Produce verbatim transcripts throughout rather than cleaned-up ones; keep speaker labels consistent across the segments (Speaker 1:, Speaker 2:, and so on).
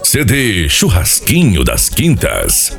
Speaker 1: C D Churrasquinho das Quintas.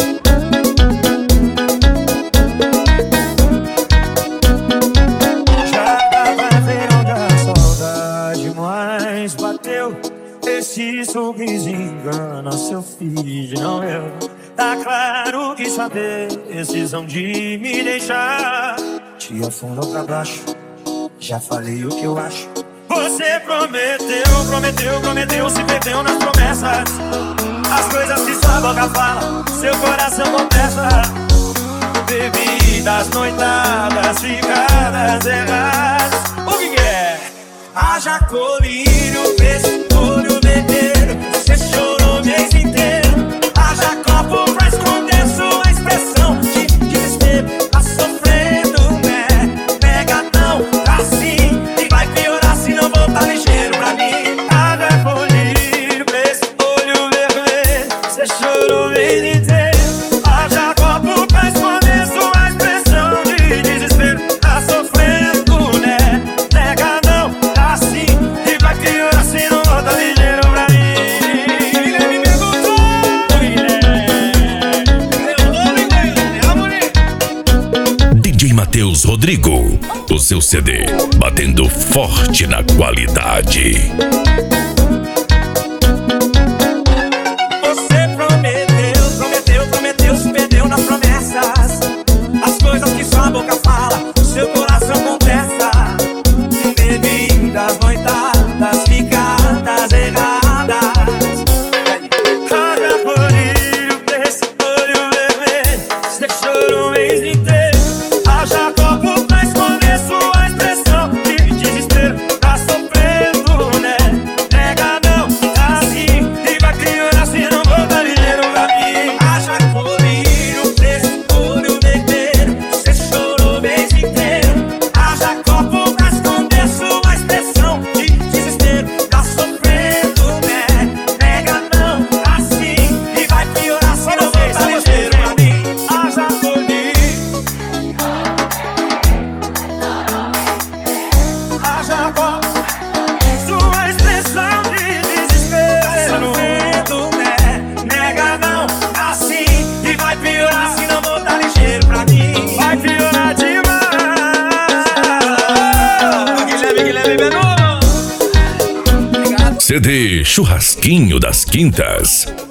Speaker 2: Já tava vendo a saudade, mas bateu. Esse sorriso engana seu filho, não eu. Tá claro que sua decisão de me deixar te afundou pra baixo. Já falei o que eu acho. Você prometeu, prometeu, prometeu, se perdeu nas promessas. As coisas que sua boca fala, seu coração confessa. Bebidas, noitadas, ficadas erradas. O que é? Haja colírio, pescolho, beber. Você chorou o mês inteiro. Haja copo pra esconder sua expressão de desespero. Tá sofrendo, né? Pega não, assim. E vai piorar se não voltar ligeiro pra mim. Haja colírio, pescolho, beber. Você chorou o mês inteiro. Haja copo pra esconder sua expressão de desespero. Tá sofrendo, né? Pega não, assim. E vai piorar se não voltar ligeiro pra mim. Guilherme perguntou,
Speaker 1: D J Matheus Rodrigo, o seu C D batendo forte na qualidade.
Speaker 2: Você prometeu, prometeu, prometeu, se perdeu nas promessas. As coisas que sua boca fala, o seu coração confessa. Bebidas, noitadas, ficadas erradas. Haja colírio, pescolho, beber. Você chorou o mês inteiro. Haja copo pra esconder sua expressão de desespero. Tá sofrendo, né? Nega não, assim. E vai piorar se não voltar ligeiro pra mim. Haja colírio, pescolho, beber. Você chorou o mês inteiro. Haja copo pra esconder sua expressão de desespero. Tá sofrendo, né? Nega não, assim. E vai piorar se não voltar ligeiro pra mim. Haja colírio. Haja copo, sua expressão de desespero. Tá sofrendo, né? Nega não, assim. E vai piorar se não voltar ligeiro pra mim. Vai piorar demais. Guilherme, Guilherme Benuno.
Speaker 1: C D Churrasquinho das Quintas.